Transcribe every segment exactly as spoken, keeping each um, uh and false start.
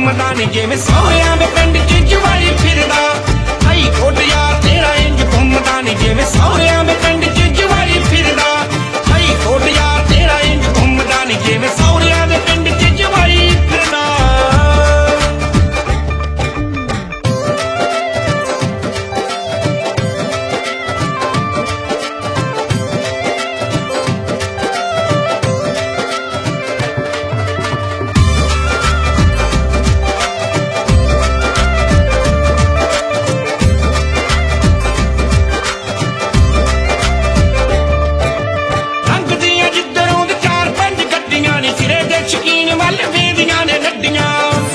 घूमदा नी जिवें सौहरियां दे पिंड च जवाई फिरदा। हाई कोट यार तेरा इंज घूमदा नी जिवें सौहरियां दे पिंड च जवाई फिरदा। हाई कोट यार तेरा इंज घूमदा नी जिवें सौहरियां दे पिंड च जवाई फिरदा। शकीन वल वेदियां ने लड्डियां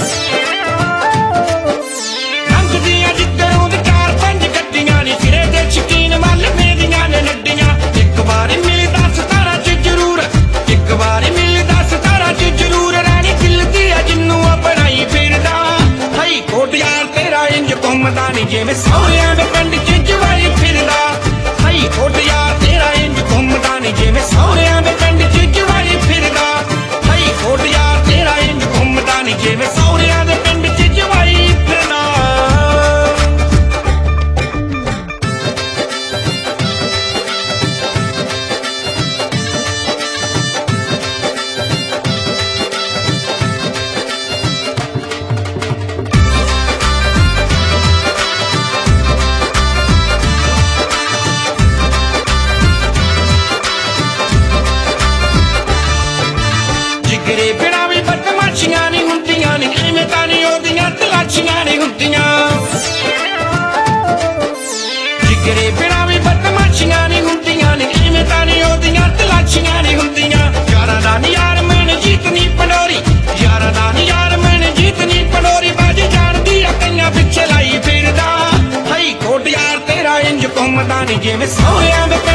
रंग दियां जिद्धरों दे चार पंज गड्डियां नी सिरे दे शकीन वल वेदियां ने लड्डियां। एक बारी मिलदा सतारा च जरूर एक बारी मिलदा सतारा च जरूर रानी दिल दी जिन्नू अपनाई फिरदा। हाई कोट यार तेरा इंज घूमदा नी जिवें सौहरियां दे पिंड च जवाई फिरदा। हाई कोट यार तेरा इंज घूमदा नी जिवें सौहरियां दे पिंड च जवाई फिरदा। कोट यार तेरा इंज घूमदा नी जिवें सौहरियां दे पिंड च जवाई फिरदा। जिगरे बिना भी बदमाशियां नहीं हुंदियां नी इवें तां नी ओदियां तलाशियां नहीं हुंदियां। जिगरे बिना भी बदमाशियां नहीं हुंदियां नी इवें तां नी ओदियां तलाशियां नहीं हुंदियां। यारां दा नी यार मैंने जीतनी पंडोरी यारां दा नी यार मैंने जीतनी पंडोरी बाजी जानदी आ कईयां पिछे लाई फिरदा। हाई कोट यार तेरा इंज घूमदा नी जिवें सौहरियां दे